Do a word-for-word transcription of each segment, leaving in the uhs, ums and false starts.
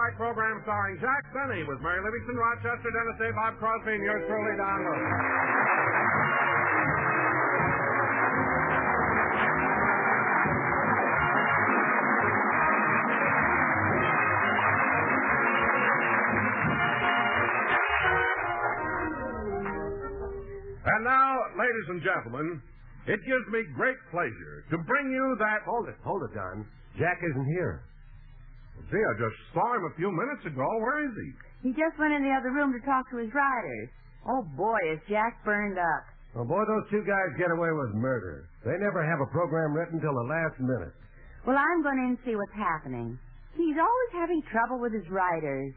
Night program starring Jack Benny with Mary Livingston, Rochester, Dennis Day, Bob Crosby, and yours truly, Don Lewis. And now, ladies and gentlemen, it gives me great pleasure to bring you that... Hold it, hold it, Don. Jack isn't here. See, I just saw him a few minutes ago. Where is he? He just went in the other room to talk to his riders. Oh, boy, is Jack burned up. Well, boy, those two guys get away with murder. They never have a program written till the last minute. Well, I'm going in and see what's happening. He's always having trouble with his riders.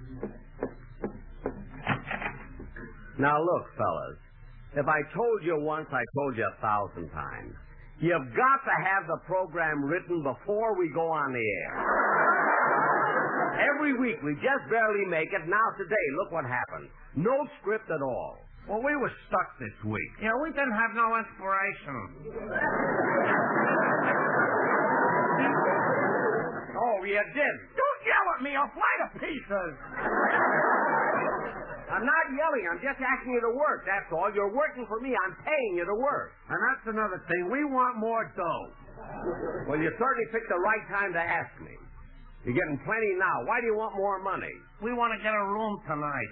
Now, look, fellas. If I told you once, I told you a thousand times. You've got to have the program written before we go on the air. Every week we just barely make it. Now today, look what happened. No script at all. Well, we were stuck this week. Yeah, we didn't have no inspiration. Oh, you didn't? Don't yell at me. I'll fly to pieces. I'm not yelling. I'm just asking you to work. That's all. You're working for me. I'm paying you to work. And that's another thing. We want more dough. Well, you certainly picked the right time to ask me. You're getting plenty now. Why do you want more money? We want to get a room tonight.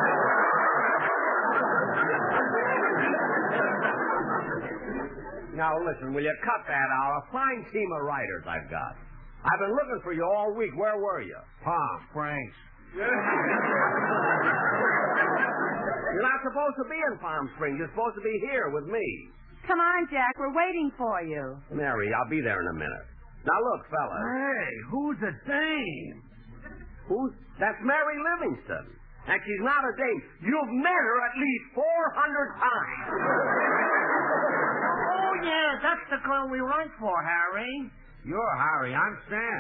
Now, listen, will you cut that out? A fine team of writers I've got. I've been looking for you all week. Where were you? Palm Springs. You're not supposed to be in Palm Springs. You're supposed to be here with me. Come on, Jack. We're waiting for you. Mary, I'll be there in a minute. Now, look, fellas. Hey, who's a dame? Who's? That's Mary Livingston. And she's not a dame. You've met her at least four hundred times. Oh, yeah, that's the girl we write for, Harry. You're Harry. I'm Stan.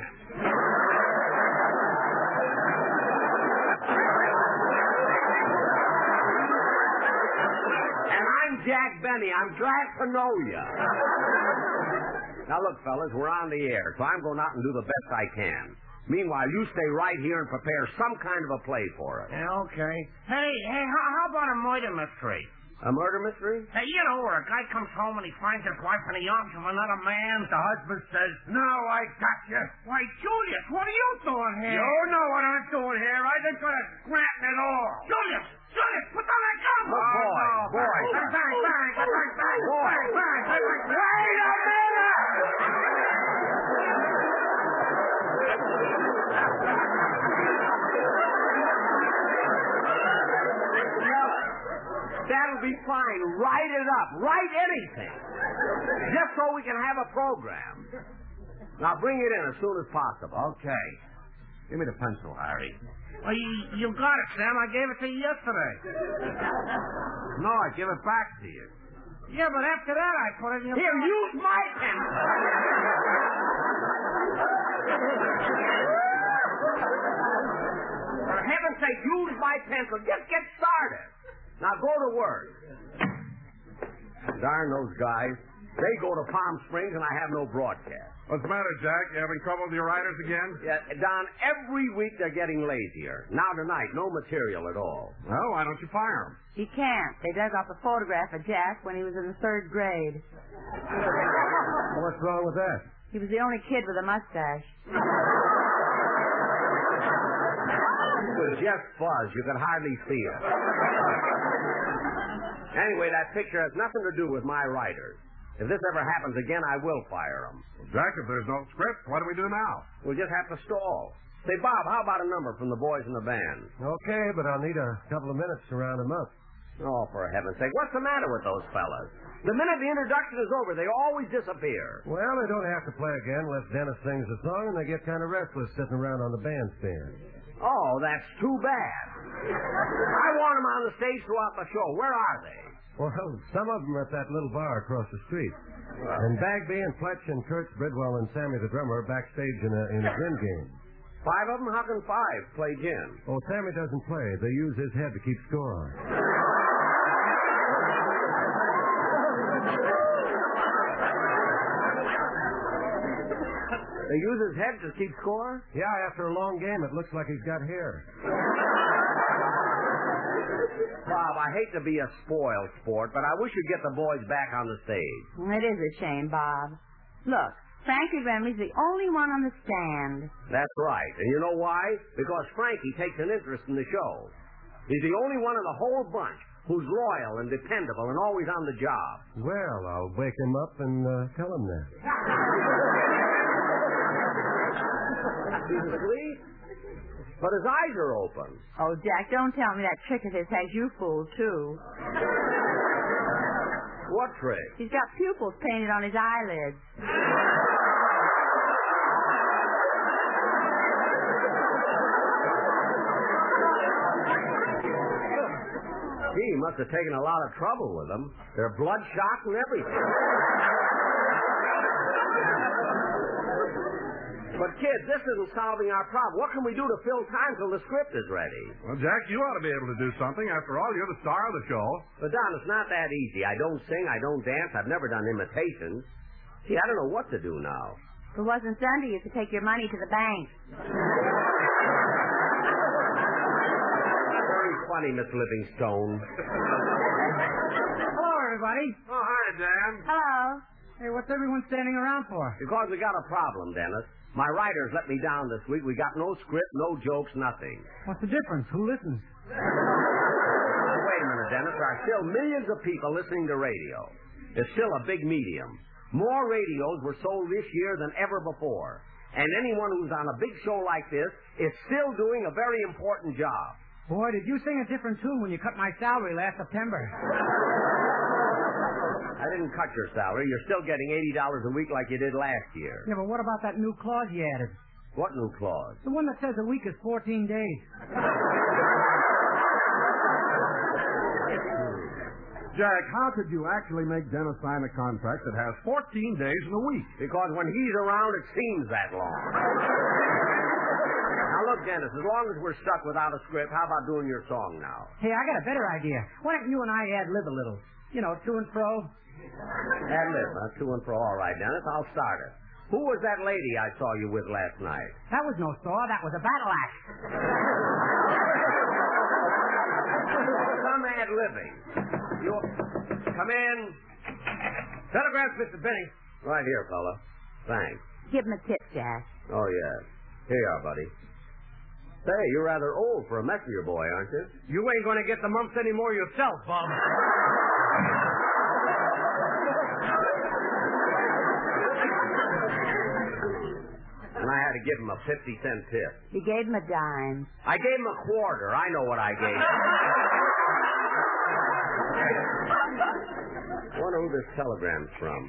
Jack Benny, I'm glad to know you. Now, look, fellas, we're on the air, so I'm going out and do the best I can. Meanwhile, you stay right here and prepare some kind of a play for us. Yeah, okay. Hey, hey, how, how about a murder mystery? A murder mystery? Hey, you know where a guy comes home and he finds his wife in the arms of another man. The husband says, "No, I got you." Why, Julius, what are you doing here? You know what I'm doing here. I just got to scrap it all. Julius, Julius, put down that gun. Oh, boy, no. boy. Bang, bang, bang, bang, bang, bang, Boy. bang, bang, bang, bang. Wait a minute! That'll be fine. Write it up. Write anything. Just so we can have a program. Now bring it in as soon as possible. Okay. Give me the pencil, Harry. Well, you, you got it, Sam. I gave it to you yesterday. No, I give it back to you. Yeah, but after that, I put it in your... Here, use my pencil. For heaven's sake, use my pencil. Just get started. Now go to work. Darn those guys. They go to Palm Springs and I have no broadcast. What's the matter, Jack? You having trouble with your writers again? Yeah, Don, every week they're getting lazier. Now tonight, no material at all. Well, why don't you fire them? He can't. They dug up a photograph of Jack when he was in the third grade. Well, what's wrong with that? He was the only kid with a mustache. It was just fuzz. You could hardly see it. Anyway, that picture has nothing to do with my writers. If this ever happens again, I will fire them. Well, Jack, if there's no script, what do we do now? We'll just have to stall. Say, Bob, how about a number from the boys in the band? Okay, but I'll need a couple of minutes to round them up. Oh, for heaven's sake, what's the matter with those fellas? The minute the introduction is over, they always disappear. Well, they don't have to play again unless Dennis sings the song, and they get kind of restless sitting around on the bandstand. Oh, that's too bad. I want them on the stage throughout the show. Where are they? Well, some of them are at that little bar across the street. And Bagby and Fletch and Kurtz, Bridwell and Sammy the drummer are backstage in a, in a gin game. Five of them? How can five play gin? Oh, Sammy doesn't play. They use his head to keep score. They use his head to keep score? Yeah, after a long game, it looks like he's got hair. Bob, I hate to be a spoiled sport, but I wish you'd get the boys back on the stage. It is a shame, Bob. Look, Frankie Remley's the only one on the stand. That's right. And you know why? Because Frankie takes an interest in the show. He's the only one in the whole bunch who's loyal and dependable and always on the job. Well, I'll wake him up and uh, tell him that. He's asleep, but his eyes are open. Oh, Jack, don't tell me that trick of his has you fooled, too. What trick? He's got pupils painted on his eyelids. He must have taken a lot of trouble with them. They're bloodshot and everything. But, kids, this isn't solving our problem. What can we do to fill time till the script is ready? Well, Jack, you ought to be able to do something. After all, you're the star of the show. But, Don, it's not that easy. I don't sing. I don't dance. I've never done imitations. See, I don't know what to do now. If it wasn't Sunday, you could take your money to the bank. Very funny, Miss Livingstone. Hello, everybody. Oh, hi, Dan. Hello. Hey, what's everyone standing around for? Because we got a problem, Dennis. My writers let me down this week. We got no script, no jokes, nothing. What's the difference? Who listens? Wait a minute, Dennis. There are still millions of people listening to radio. It's still a big medium. More radios were sold this year than ever before. And anyone who's on a big show like this is still doing a very important job. Boy, did you sing a different tune when you cut my salary last September. I didn't cut your salary. You're still getting eighty dollars a week like you did last year. Yeah, but what about that new clause you added? What new clause? The one that says a week is fourteen days. Jack, how could you actually make Dennis sign a contract that has fourteen days in a week? Because when he's around, it seems that long. Now, look, Dennis, as long as we're stuck without a script, how about doing your song now? Hey, I got a better idea. Why don't you and I ad-lib a little? You know, to and fro. Ad-lib, huh? To and fro. All right, Dennis, I'll start it. Who was that lady I saw you with last night? That was no saw. That was a battle axe. Some ad-libbing. You... Come in. Telegraph, Mister Benny. Right here, fella. Thanks. Give him a tip, Jack. Oh, yes. Here you are, buddy. Say, you're rather old for a messenger boy, aren't you? You ain't going to get the mumps anymore yourself, Bob. And I had to give him a fifty cent tip. You gave him a dime. I gave him a quarter. I know what I gave him. I wonder who this telegram's from.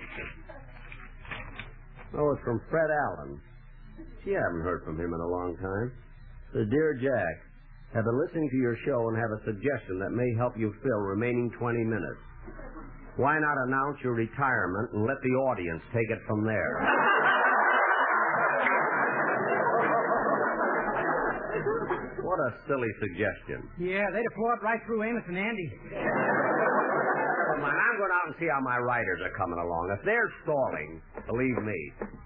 Oh, it's from Fred Allen. Gee, I haven't heard from him in a long time. Says, Dear Jack, have been listening to your show and have a suggestion that may help you fill remaining twenty minutes. Why not announce your retirement and let the audience take it from there? What a silly suggestion. Yeah, they'd have floored right through Amos and Andy. Come on, I'm going out and see how my writers are coming along. If they're stalling, believe me.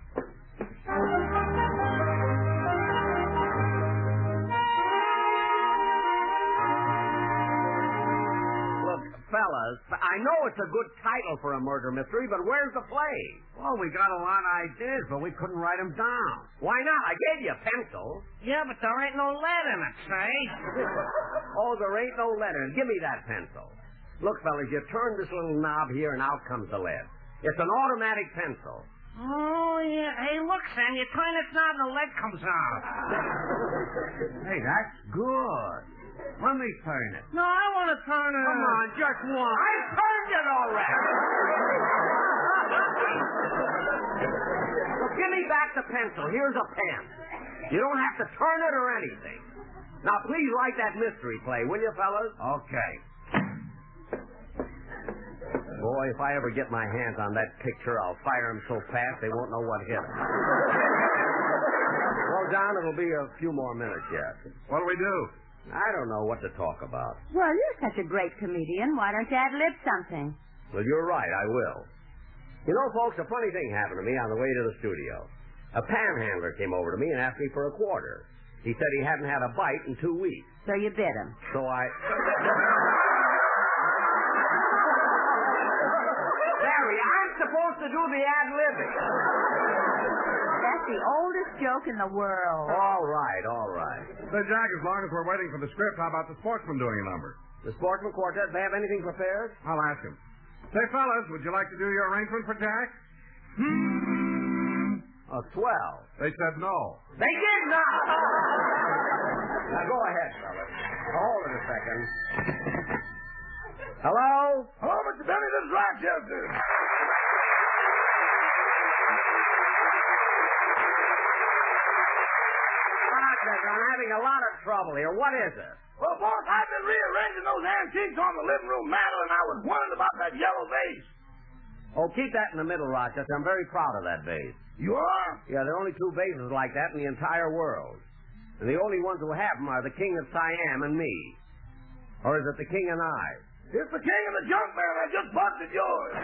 Fellas, I know it's a good title for a murder mystery, but where's the play? Well, we got a lot of ideas, but we couldn't write them down. Why not? I gave you a pencil. Yeah, but there ain't no lead in it, say. Oh, there ain't no lead in it. Give me that pencil. Look, fellas, you turn this little knob here, and out comes the lead. It's an automatic pencil. Oh, yeah. Hey, look, Sam, you turn this knob and the lead comes out. Hey, that's good. Let me turn it. No, I want to turn it. Come on, just one. I turned it already. Well, give me back the pencil. Here's a pen. You don't have to turn it or anything. Now, please write that mystery play, will you, fellas? Okay. Boy, if I ever get my hands on that picture, I'll fire them so fast they won't know what hit them. Well, Don, it'll be a few more minutes yet. What'll we do? I don't know what to talk about. Well, you're such a great comedian. Why don't you ad-lib something? Well, you're right, I will. You know, folks, a funny thing happened to me on the way to the studio. A panhandler came over to me and asked me for a quarter. He said he hadn't had a bite in two weeks. So you bit him. So I... Larry, I'm supposed to do the ad-libbing. That's the oldest joke in the world. All right, all right. Say, Jack, as long as we're waiting for the script, how about the sportsman doing a number? The Sportsman Quartet, they have anything prepared? I'll ask him. Say, fellas, would you like to do your arrangement for Jack? Hmm. A swell. They said no. They did not! Now go ahead, fellas. Hold it a second. Hello? Hello, Mister Benny, this is Rochester. Rochester, I'm having a lot of trouble here. What is it? Well, boss, I've been rearranging those antiques on the living room mantel, and I was wondering about that yellow vase. Oh, keep that in the middle, Rochester. I'm very proud of that vase. You are? Yeah, there are only two vases like that in the entire world. And the only ones who have them are the King of Siam and me. Or is it the King and I? It's the king and the junk man that just busted yours.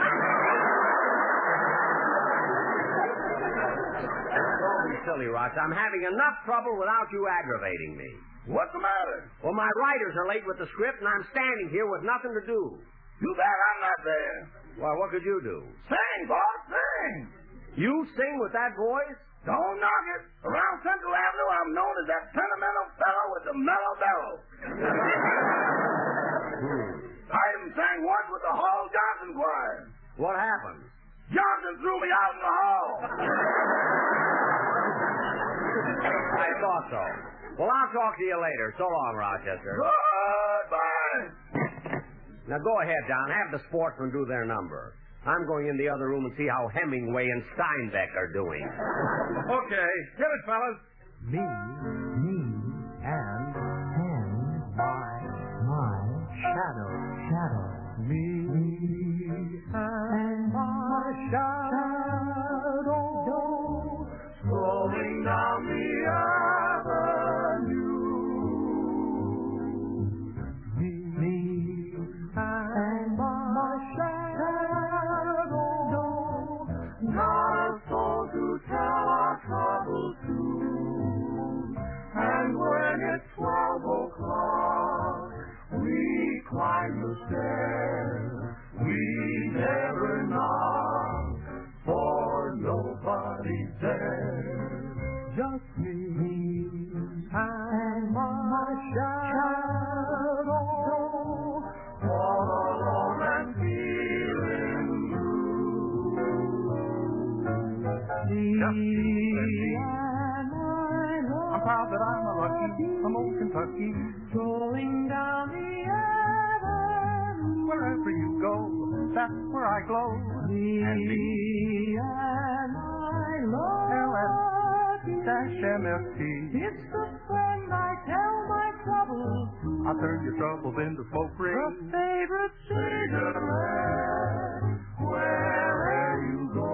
Don't be silly, Roch. I'm having enough trouble without you aggravating me. What's the matter? Well, my writers are late with the script, and I'm standing here with nothing to do. Too bad I'm not there. Why, what could you do? Sing, boss, sing. You sing with that voice? Don't knock it. Around Central Avenue, I'm known as that sentimental fellow with the mellow bellow. Hmm. I even sang once with the Hall Johnson choir. What happened? Johnson threw me out in the hall. I thought so. Well, I'll talk to you later. So long, Rochester. Goodbye. Now, go ahead, Don. Have the sportsmen do their number. I'm going in the other room and see how Hemingway and Steinbeck are doing. Okay. Get it, fellas. Me, me, and and my, my shadow, shadow. Me, and my shadow, Rolling down the avenue. me, me, and my shadow. Not a soul to tell our troubles to. And when it's twelve o'clock, we climb the stairs. We never knock, for nobody's there. Just me, me, and my shadow. All alone and feeling blue. Me and my love. I'm proud that I'm a lucky from old Kentucky. Going down the avenue. Wherever you go, that's where I glow. Me And me. and my love. L S dash M F T. It's the friend I tell my troubles to. I'll turn your troubles into smoke The rings. favorite cigarette. Wherever you go,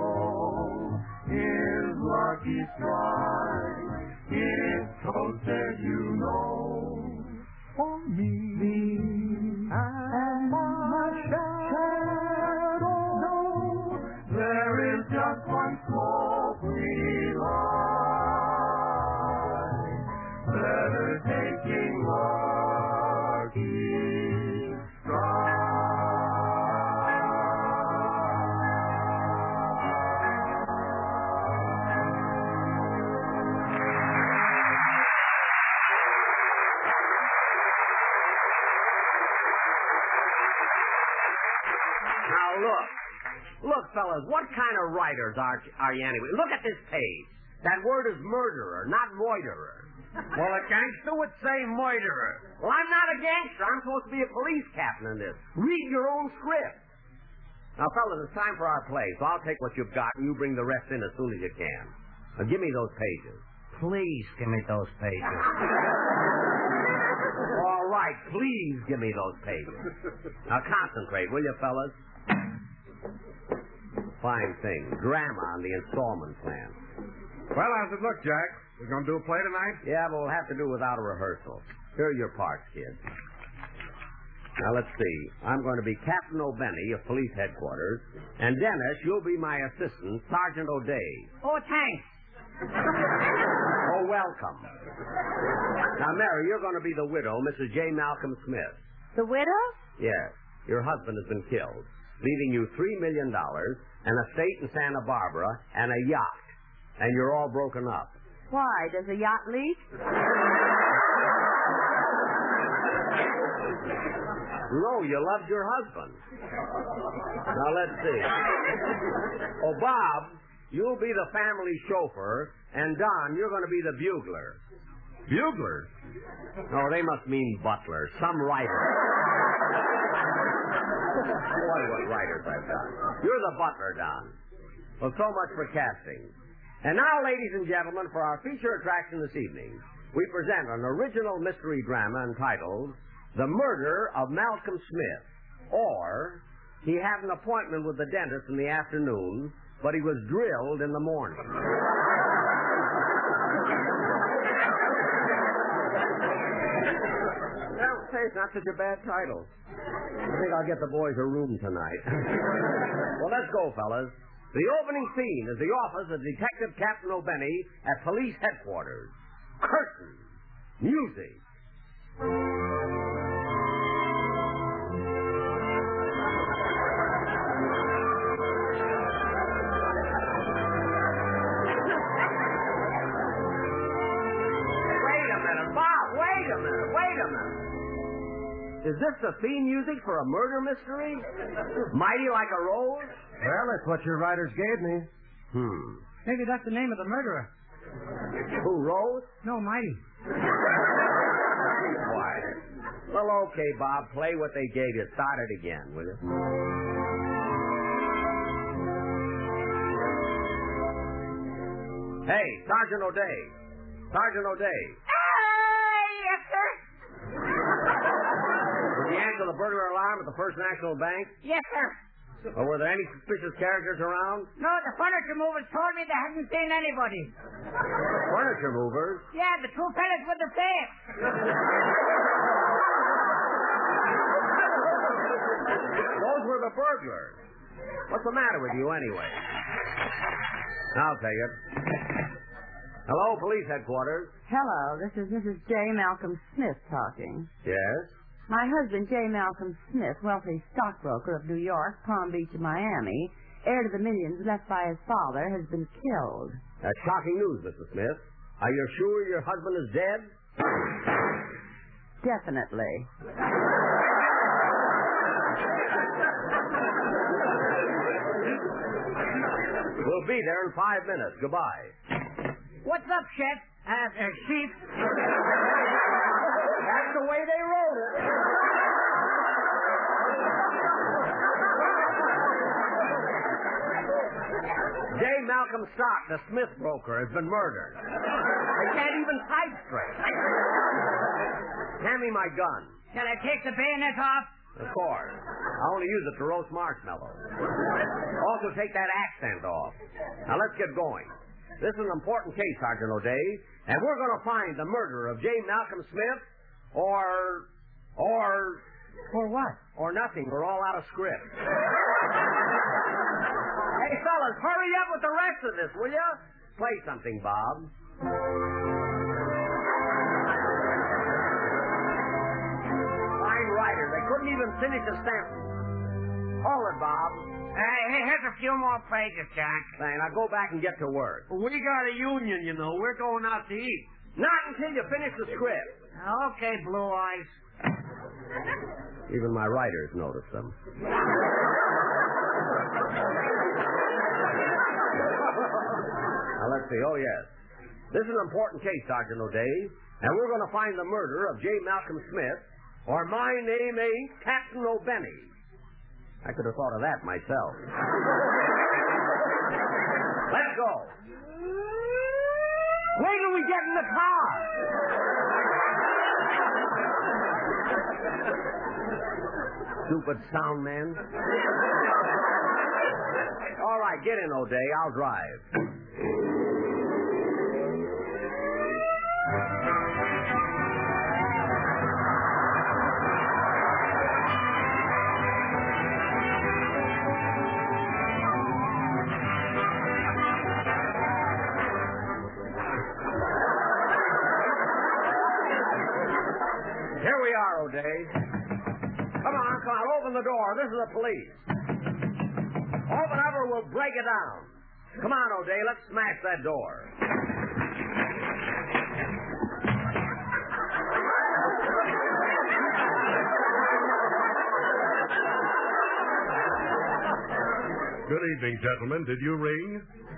is lucky strike. It's toasted, you know. For me, me and my shadow. There is just one smoke we like. Better taking lucky strike. Now, look. Look, fellas, what kind of writers are, are you anyway? Look at this page. That word is murderer, not moiterer. Well, a gangster would say moiterer. Well, I'm not a gangster. I'm supposed to be a police captain in this. Read your own script. Now, fellas, it's time for our play, so I'll take what you've got and you bring the rest in as soon as you can. Now, give me those pages. Please give me those pages. All right, please give me those pages. Now, concentrate, will you, fellas? Fine thing. Drama on the installment plan. Well, how's it look, Jack? We're going to do a play tonight? Yeah, but we'll have to do without a rehearsal. Here are your parts, kids. Now, let's see. I'm going to be Captain O'Benny of Police Headquarters. And Dennis, you'll be my assistant, Sergeant O'Day. Oh, thanks. Oh, welcome. Now, Mary, you're going to be the widow, Missus J. Malcolm Smith. The widow? Yes. Your husband has been killed, leaving you three million dollars, an estate in Santa Barbara, and a yacht. And you're all broken up. Why? Does the yacht leak? No, you loved your husband. Now, let's see. Oh, Bob, you'll be the family chauffeur, and Don, you're going to be the bugler. Bugler? No, they must mean butler. Some writer. Boy, what writers I've got. You're the butler, Don. Well, so much for casting. And now, ladies and gentlemen, for our feature attraction this evening, we present an original mystery drama entitled The Murder of Malcolm Smith, or He Had an Appointment with the Dentist in the Afternoon, but He Was Drilled in the Morning. Well, say, it's not such a bad title. I think I'll get the boys a room tonight. Well, let's go, fellas. The opening scene is the office of Detective Captain O'Benny at police headquarters. Curtain. Music. Wait a minute, Bob. Wait a minute. Wait a minute. Is this the theme music for a murder mystery? Mighty Like a Rose? Well, that's what your writers gave me. Hmm. Maybe that's the name of the murderer. Who, Rose? No, Mighty. Quiet. Well, okay, Bob. Play what they gave you. Start it again, will you? Hey, Sergeant O'Day. Sergeant O'Day. Hey, yes, sir. Did you answer the burglar alarm at the First National Bank? Yes, sir. Or were there any suspicious characters around? No, the furniture movers told me they hadn't seen anybody. Furniture movers? Yeah, the two fellas with the face. Those were the burglars. What's the matter with you, anyway? I'll take it. Hello, police headquarters. Hello, this is Missus J. Malcolm Smith talking. Yes? My husband, J. Malcolm Smith, wealthy stockbroker of New York, Palm Beach, and Miami, heir to the millions left by his father, has been killed. That's shocking news, Missus Smith. Are you sure your husband is dead? Definitely. We'll be there in five minutes. Goodbye. What's up, Chef? Uh, uh Chief? That's the way they wrote it. J. Malcolm Stock, the Smith broker, has been murdered. I can't even type straight. Hand me my gun. Shall I take the bayonet off? Of course. I only use it to roast marshmallows. Also take that accent off. Now let's get going. This is an important case, Sergeant O'Day, and we're going to find the murderer of J. Malcolm Smith, or, or... For what? Or nothing. We're all out of script. Hey, fellas, hurry up with the rest of this, will you? Play something, Bob. Fine writer. They couldn't even finish a sentence. Hold it, Bob. Hey, hey, here's a few more pages, Jack. Say, now go back and get to work. We got a union, you know. We're going out to eat. Not until you finish the script. Okay, Blue Eyes. Even my writers notice them. Now, let's see. Oh, yes. This is an important case, Sergeant O'Day, and we're going to find the murderer of J. Malcolm Smith, or my name ain't Captain O'Benny. I could have thought of that myself. Let's go. Wait till we get in the car. Stupid sound man. All right, get in, O'Day. I'll drive. Here we are, O'Day. Come on, come on, open the door. This is the police. Open up or we'll break it down. Come on, O'Day, let's smash that door. Good evening, gentlemen. Did you ring?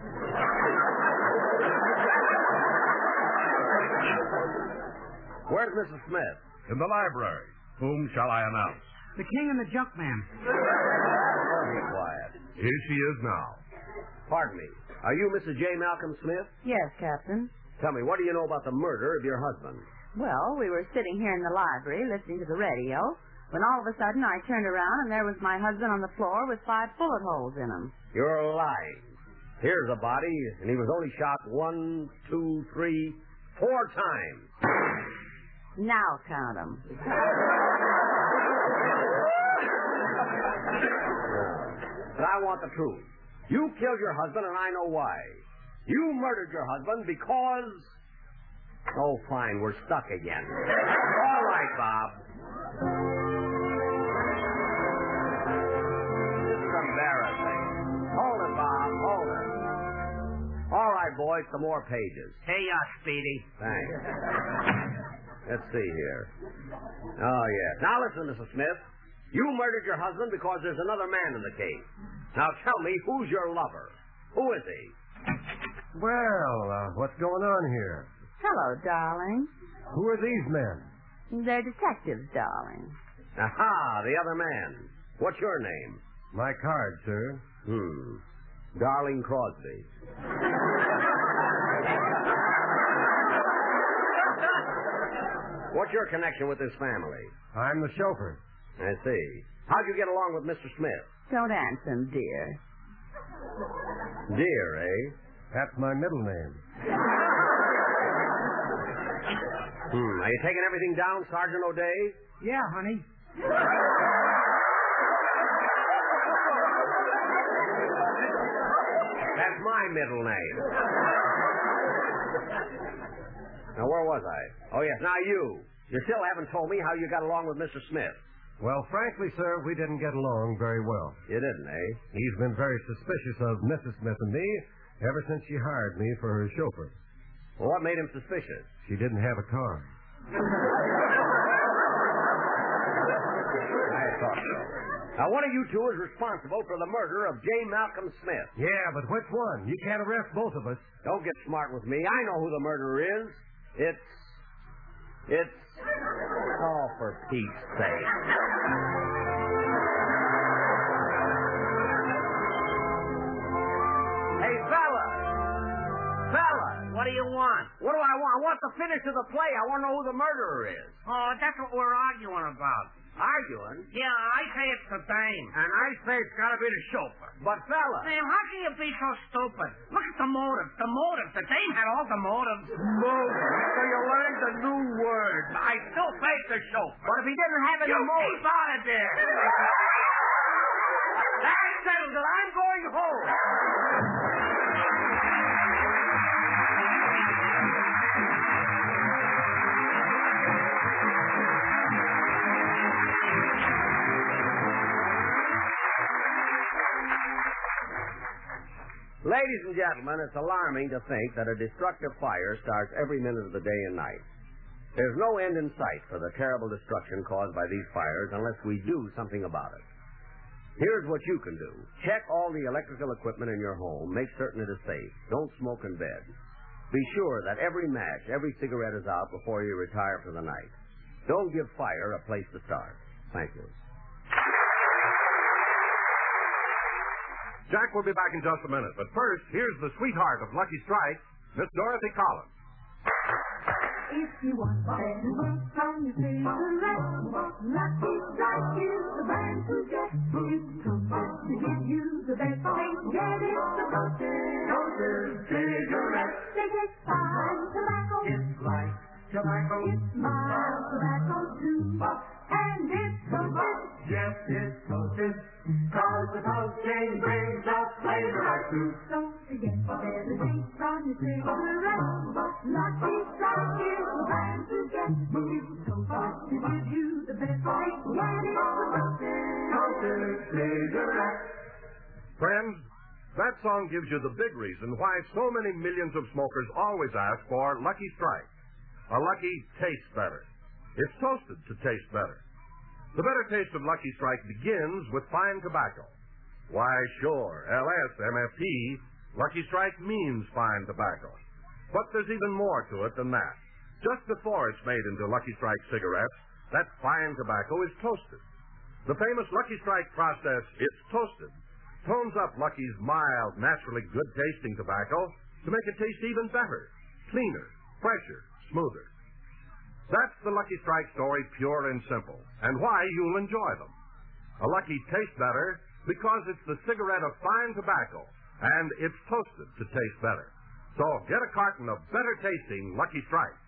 Where's Missus Smith? In the library. Whom shall I announce? The king and the junk man. Be quiet. Here she is now. Pardon me. Are you Missus J. Malcolm Smith? Yes, Captain. Tell me, what do you know about the murder of your husband? Well, we were sitting here in the library listening to the radio when all of a sudden I turned around and there was my husband on the floor with five bullet holes in him. You're lying. Here's a body, and he was only shot one, two, three, four times. Now count them. But I want the truth. You killed your husband, and I know why. You murdered your husband because... Oh, fine, we're stuck again. All right, Bob. This is embarrassing. Hold it, Bob, hold it. All right, boys, some more pages. Hey, uh, Speedy. Thanks. Let's see here. Oh, yes. Now listen, Missus Smith. You murdered your husband because there's another man in the case. Now tell me, who's your lover? Who is he? Well, uh, what's going on here? Hello, darling. Who are these men? They're detectives, darling. Aha, the other man. What's your name? My card, sir. Hmm. Darling Crosby. What's your connection with this family? I'm the chauffeur. I see. How'd you get along with Mister Smith? Don't answer him, dear. Dear, eh? That's my middle name. Hmm. Are you taking everything down, Sergeant O'Day? Yeah, honey. That's my middle name. Now, where was I? Oh, yes. Now, you. You still haven't told me how you got along with Mister Smith. Well, frankly, sir, we didn't get along very well. You didn't, eh? He's been very suspicious of Missus Smith and me ever since she hired me for her chauffeur. Well, what made him suspicious? She didn't have a car. I thought so. Now, one of you two is responsible for the murder of J. Malcolm Smith. Yeah, but which one? You can't arrest both of us. Don't get smart with me. I know who the murderer is. It's... It's... Oh, for Pete's sake. Hey, fella! Fella! What do you want? What do I want? I want the finish of the play. I want to know who the murderer is. Oh, that's what we're arguing about. Arguing? Yeah, I say it's the dame. And I say it's got to be the chauffeur. But, fella... Sam, how can you be so stupid? Look at the motive. The motive. The dame had all the motives. Motive. So you learned a new word. I still say it's the chauffeur. But if he didn't have any You motive... keep out of there. That settles it. I'm going home. Ladies and gentlemen, it's alarming to think that a destructive fire starts every minute of the day and night. There's no end in sight for the terrible destruction caused by these fires unless we do something about it. Here's what you can do. Check all the electrical equipment in your home. Make certain it is safe. Don't smoke in bed. Be sure that every match, every cigarette is out before you retire for the night. Don't give fire a place to start. Thank you. Jack will be back in just a minute, but first, here's the sweetheart of Lucky Strike, Miss Dorothy Collins. If you want better work from your cigarette, Lucky Strike is the brand to get. It's toasted to give you the best thing. Get it, the toasted, toasted cigarette. They get fine tobacco. It's like tobacco. It's mild tobacco too. And it's toasted. Yes, it's toasted. Cause the toasting brings the flavor right through. So to get the better taste on your cigarette. Lucky Strike is the brand to get. It's toasted to give you the best taste. Get it for toasted. Toasted cigarette. Friends, that song gives you the big reason why so many millions of smokers always ask for Lucky Strike. A Lucky tastes better. It's toasted to taste better. The better taste of Lucky Strike begins with fine tobacco. Why, sure, L S M F T, Lucky Strike means fine tobacco. But there's even more to it than that. Just before it's made into Lucky Strike cigarettes, that fine tobacco is toasted. The famous Lucky Strike process, it's toasted, tones up Lucky's mild, naturally good-tasting tobacco to make it taste even better, cleaner, fresher, smoother. That's the Lucky Strike story, pure and simple, and why you'll enjoy them. A Lucky tastes better because it's the cigarette of fine tobacco, and it's toasted to taste better. So get a carton of better-tasting Lucky Strike.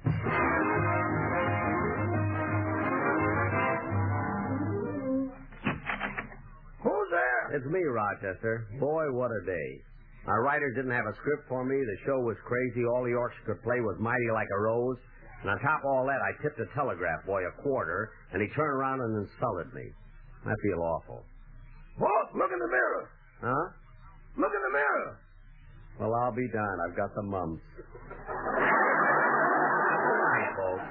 Who's there? It's me, Rochester. Boy, what a day. Our writers didn't have a script for me. The show was crazy. All the orchestra play was mighty like a rose. And on top of all that, I tipped the telegraph boy a quarter, and he turned around and insulted me. I feel awful. Oh, look in the mirror. Huh? Look in the mirror. Well, I'll be darned. I've got the mumps. Good night, folks.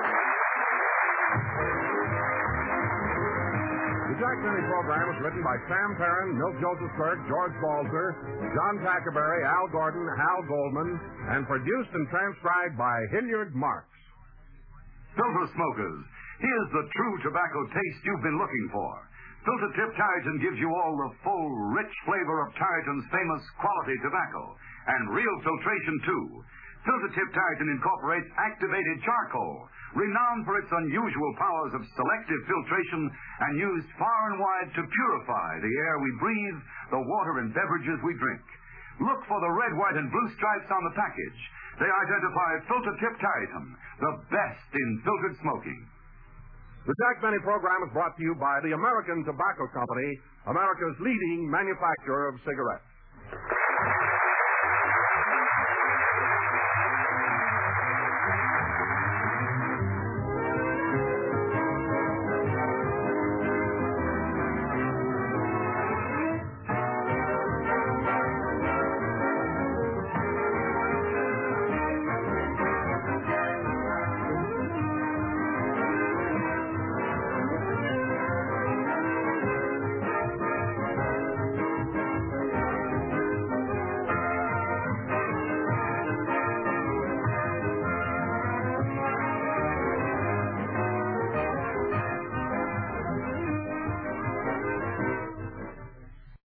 The Jack Benny program was written by Sam Perrin, Milt Joseph Kirk, George Balzer, John Tackerberry, Al Gordon, Hal Goldman, and produced and transcribed by Hilliard Marks. Filter smokers, here's the true tobacco taste you've been looking for. Filter Tip Tarleton gives you all the full, rich flavor of Tarleton's famous quality tobacco, and real filtration, too. Filter Tip Tarleton incorporates activated charcoal, renowned for its unusual powers of selective filtration and used far and wide to purify the air we breathe, the water and beverages we drink. Look for the red, white, and blue stripes on the package. They identify Filter Tip Tarleton, the best in filtered smoking. The Jack Benny program is brought to you by the American Tobacco Company, America's leading manufacturer of cigarettes.